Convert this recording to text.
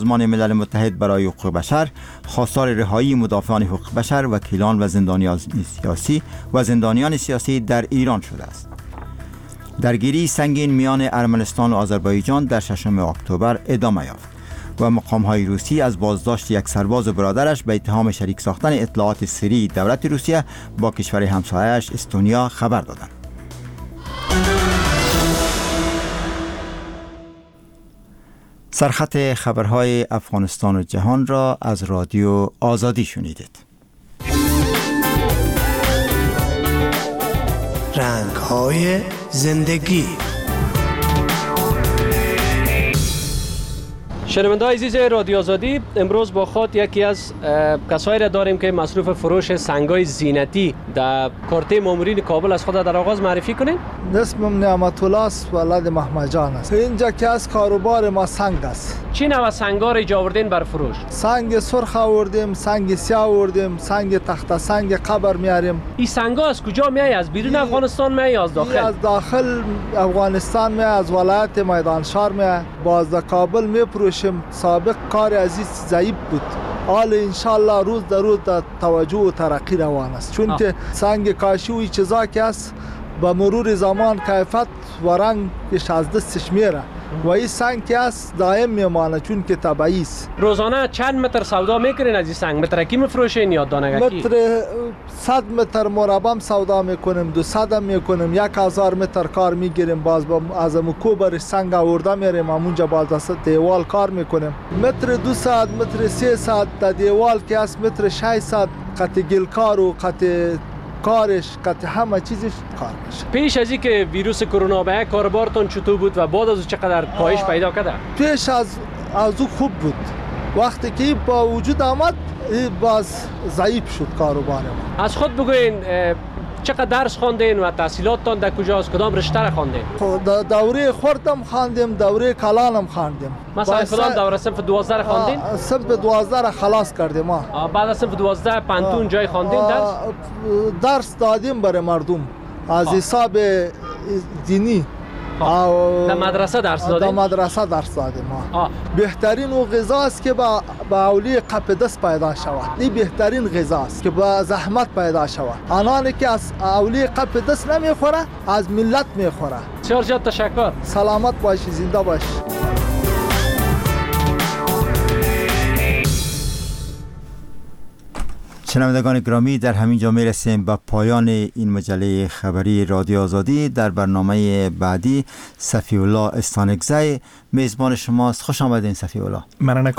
سازمان ملل متحد برای حقوق بشر خواستار رهایی مدافعان حقوق بشر، وکیلان و زندانیان سیاسی در ایران شده است. درگیری سنگین میان ارمنستان و آذربایجان در 6 اکتبر ادامه یافت و مقام‌های روسی از بازداشت یک سرباز برادرش به اتهام شریک ساختن اطلاعات سری دولت روسیه با کشور همسایه‌اش استونیا خبر دادند. سرخط خبرهای افغانستان و جهان را از رادیو آزادی شنیدید. رنگ‌های زندگی. شنونده‌های عزیز رادیو آزادی، امروز با خود یکی از کسایی را داریم که مصروف فروش سنگ‌های زینتی در کارته مامورین کابل از خود در آغاز معرفی کنین. اسمم نعمت الله است، ولد محمد جان است. اینجا که از کاروبار ما سنگ است. چی نوع سنگ‌ها را اینجا آوردین بر فروش؟ سنگ سرخ آوردیم، سنگ سیاه آوردیم، سنگ تخته سنگ قبر میاریم. این سنگ‌ها از کجا میای؟ از بیرون افغانستان میای یا از داخل؟ از داخل افغانستان میای، از ولایت میدان شهر میای. باز در کابل میفروشیم. سابق کار عزیز ضعیف بود. حال انشالله روز در روز در توجه و ترقی روان است، چون که سنگ کاشی و چیزا که است با مرور زمان کیفیت و رنگش از دستش میره و این سنگ که است دائم میمانه چون که طبیعی است. روزانه چند متر سودا میکنین از این سنگ؟ مترکی میفروشین یا دانگکی؟ متر 100 متر مربع سودا میکنیم، 200 هم میکنیم، 1000 متر کار میگیریم. باز از کوبر سنگ آورده میریم همونجا باز از دیوال کار میکنیم. متر 200 متر 300 در دیوال که است، متر 600 قطع گلکار و قطع کارش قطع همه چیزش کار میشه. پیش از این که ویروس کرونا به کاربارتون چطور بود و بعد از چقدر کاهش پیدا کرده؟ پیش از او خوب بود. وقتی که با وجود آمد باز ضعیف شد کاروبار ما. از خود بگوین چقدر درس خواندین و تحصیلاتتان در کجاست؟ کدام رشته را خواندین؟ دوره خردم خواندیم، دوره کلانم خواندیم. مثلا کدام دوره؟ صنف 12 را خواندین؟ صنف 12 را خلاص کردیم ما. بعد از صنف 12 پانتون جای خواندین درس دادیم برای مردم از حساب دینی. در مدرسه درس دادیم؟ در مدرسه درس دادیم ما. بهترین و غذا است که با اولی قپ دست پیدا شود. این بهترین غذا است که با زحمت پیدا شود. آنانی که از اولی قپ دست نمیخوره از ملت میخوره. بسیار زیاد تشکر. سلامت باشی، زنده باشی. شنوندگان گرامی، در همین جا میرسیم به پایان این مجله خبری رادیو آزادی. در برنامه بعدی صفی الله استانکزی میزبان شماست. خوش آمدین صفی الله.